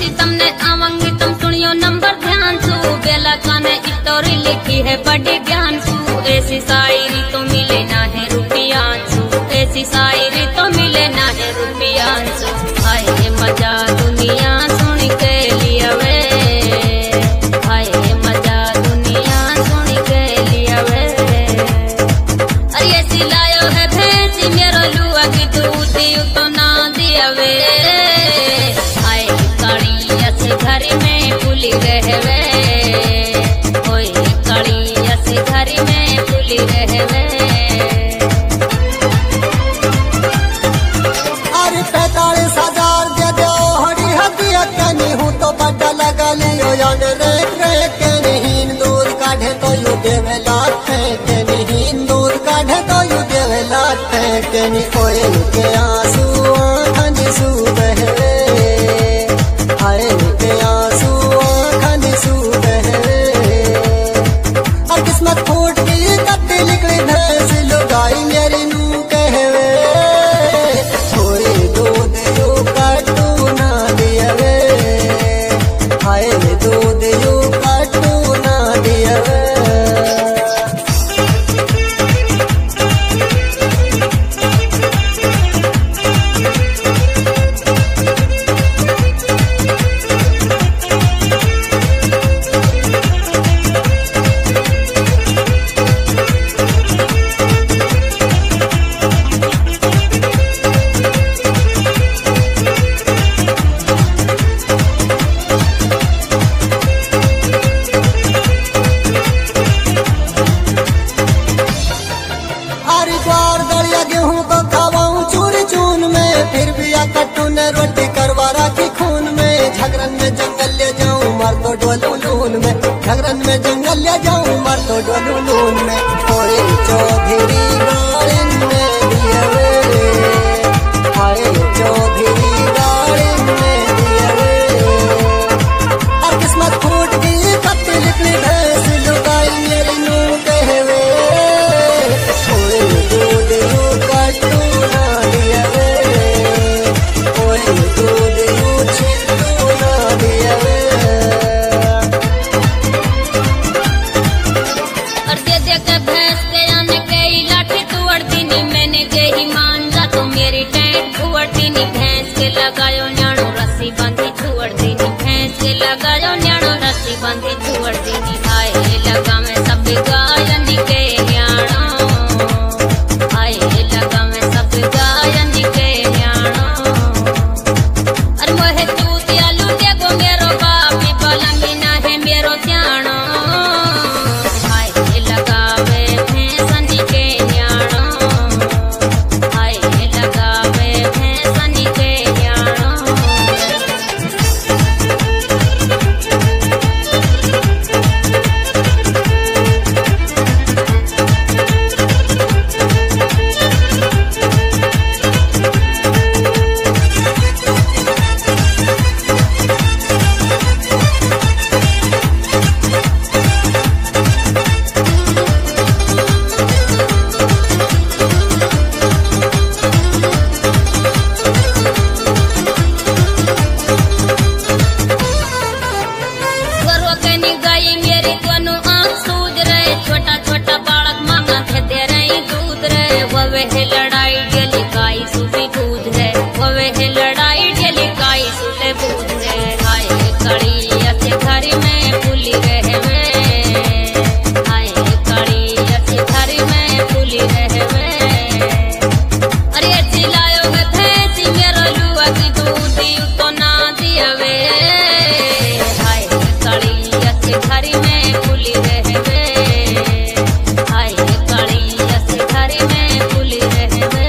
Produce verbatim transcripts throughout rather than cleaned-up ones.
खुशी तमने आवांगी तुम सुनियो नंबर ध्यान सु बेला काने स्टोरी लिखी है बड़ी ज्ञान सु ऐसी शायरी तो मिले ना है रुपया सु ऐसी शायरी तो मिले ना है रुपया सु आए मजा दुनिया सुन के लिया वे आए मजा दुनिया सुन के लिया वे अरे ऐसी लायो है भेजी मेरा लुआ की दूध तो ना दिया वे आए काली ऐसे घर में पुली रहवे ओए काली ऐसे घर में पुली रहवे अरे पैतालीस हजार दे दो हरी हदिया कनी हूँ तो बड़ा लगा लियो यान रेख रेख के नहीं दूध काढ़े तो यू देवे लाते के नहीं दूध काढ़े तो यू देवे लाते के नहीं कोयल के आंसू आँखन सू बहवे हाय के आंसू आँखन सू बहवे और किस्मत फूट गई कत्ती निकली भैंस लुगाई मेरी नू कहवे थोड़ी दूध यू काटू ना दियवे हाय दूध यू काटू ना दियवे हरिद्वार दलिया गेहूं को खावाऊं चूर चून में फिर भी आ कट्टू ने रोटी करवा राखी खून में झगरन में जंगल ले जाऊं मर तो डोलू लून में झगरन में जंगल ले जाऊं मर तो डोलू लून में थोड़ी चौधरी गाड़िन में दियवे हाय चौधरी गाड़िन में दियवे और किस्मत फूट गई कत्ती निकली भैंस लुगाई मेरी नू कहवे थोड़ी दूध यू काटू ना दियवे ओए दूध यू छिटू ना दियवे और दे दे के भैंस के आने के लाठी तुअड़ती नी मैंने के ही मान जा तो मेरी टेंट तुअड़ती नी भैंस के लगायो न्याणो रस्सी बांधी तुअड़ती नी भैंस के लगायो न्याणो रस्सी बांधी तुअड़ती नी हाय लगा में सब गायन के न्याणो हाय लगा में सब गायन के न्याणो अरे मोहे चूतिया लूटे गो मेरो बापी पलंगी ना है मेरो ध्यानो हाय लगावे भैंसनी के न्याणो हाय लगावे भैंसनी के न्याणो घरों के निगाही मेरी दोनों आँख सूझ रहे छोटा छोटा बालक मांगा थे दे रही दूध रे वह है लड़ाई डेली गाई सुबह दूध रे वह है लड़ाई डेली गाई सुबह दूध रे हाय कड़ी ऐसे घर में पुली रहवे हाय कड़ी ऐसे घर में पुली रहवे अरे ऐसी लायो है भैंसी मेरा लुआ की दूध यू तो ना दियवे हाय काली ऐसे घर में पुली रहवे हाय काली ऐसे घर में पुली रहवे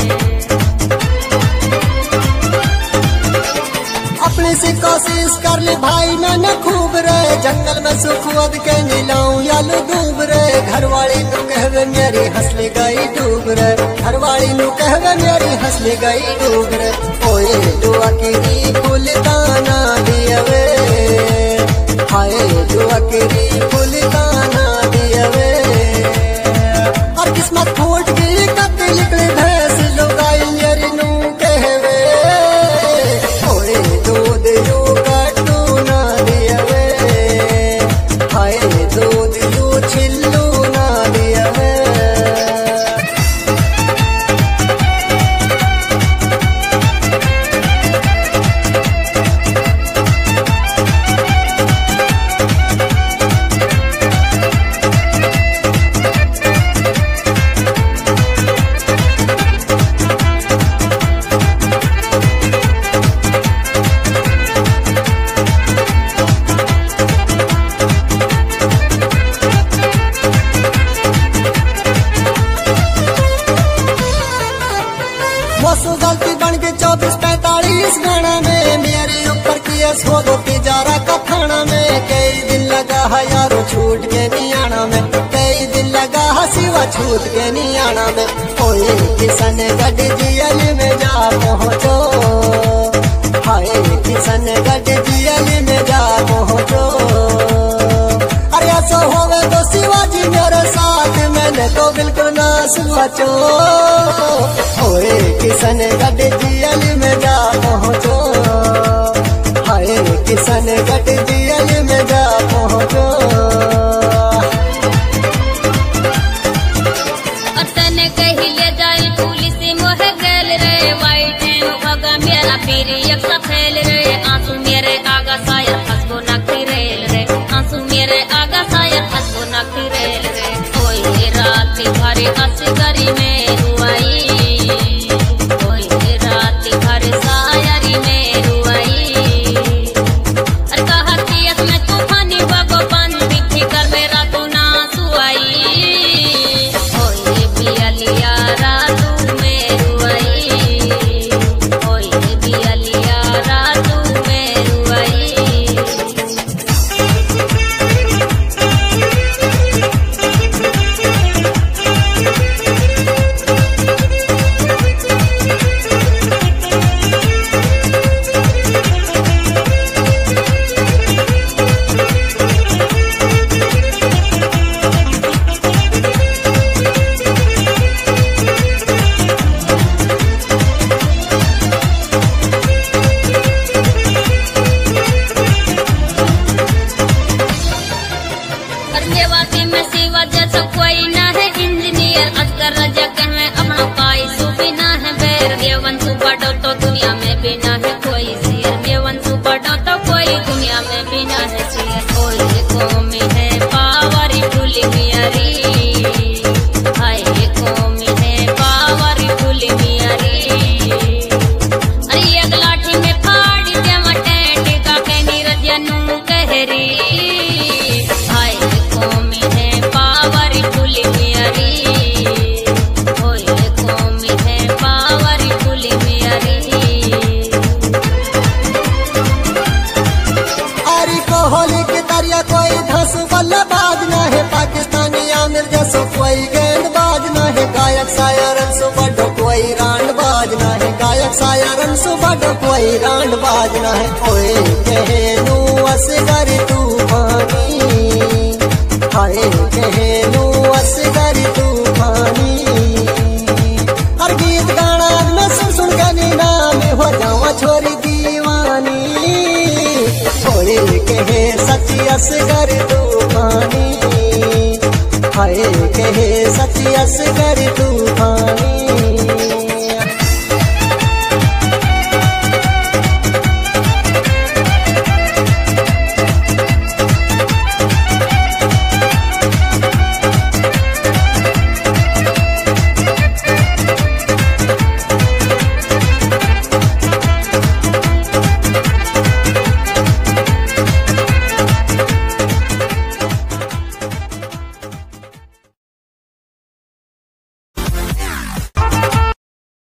अपने से कोशिश कर ले भाई मैंने खूब रे जंगल में सुखवद के नीलाऊं यालू डूब रे घरवाली नु कहवे मेरी हंसली गई डूब रे घरवाली नु कहवे मेरी हंसली गई डूब रे ओए दुआ की फूल दाना दियवे हाय दुआ की फूल दाना दियवे और किस्मत फूट गई कत्ती निकली भैंस लुगाई मेरी नू कहवे थोड़ी दूध यू काट केस हो दो तिजारा का थाना में, कई दिन लगा है यारो छूट के नहीं आना में, कई दिन लगा है सिवा छूट के नहीं आना में। ओए किसन गढ़ जियल में जा पहुँचो, हाय किसन गढ़ जियल में जा पहुँचो। अरे ऐसा होवे तो शिवाजी मेरे साथ, मैंने तो बिल्कुल ना सोचो। ओए किसन गढ़ जियल में जा पहुँचो, हाय किसन गढ़ जियल में जा पहुँचो। अतने कही ले जाए पुलिस मोह गैल रे, वाइट एंड भगा मेरा पीर एक सफेल रे। आंसू मेरे आगा शायर हंसको नखी रेल रे, आंसू मेरे आगा शायर हंसको नखी रेल रे। कोई रात भर असगरी में रुआई, कोई रात भर शायरी में रुआई। अरे कहा तीस में तूफानी बगो बंदी फिकर मेरा तू ना सुआई। ओए बियलिया रातू में रुआई, ओए बियलिया रातू में रुआई। मेवाती में सिवा जैसा कोई ना है इंजीनियर, असगर जगह में अपना पाई सुबी ना है बैर। मेवन सुबड़ो तो दुनिया में भी ना है कोई शेर, मेवन सुबड़ो तो कोई दुनिया में भी ना है शेर। कोई कौमी है पावरी फुली मियारी, हाय कौमी है पावरी फुली मियारी। अरे एक लाठी में फाड़ी जमा टेंट का के नीरज नू कहरी, हाय कौमी है पावरी फुली मियारी, ओए कौमी है पावरी फुली मियारी। अरे कोहली के दरिया कोई धस बल्लेबाज ना है, पाकिस्तानी आमिर जैसो कोई गेंदबाज ना है। गायक शायरन सो बड़ो कोई रांडबाज ना है, गायक शायरन सो बड़ो कोई रांडबाज ना है। ओए कहे नू असगर तूफानी, हाय कहे नू असगर तूफानी। हर गीत गाना में सुन सुन के नीना में हो जावा छोरी दीवानी। छोरी कहे सच्ची असगर तूफानी, हाय कहे सच्ची असगर तूफानी।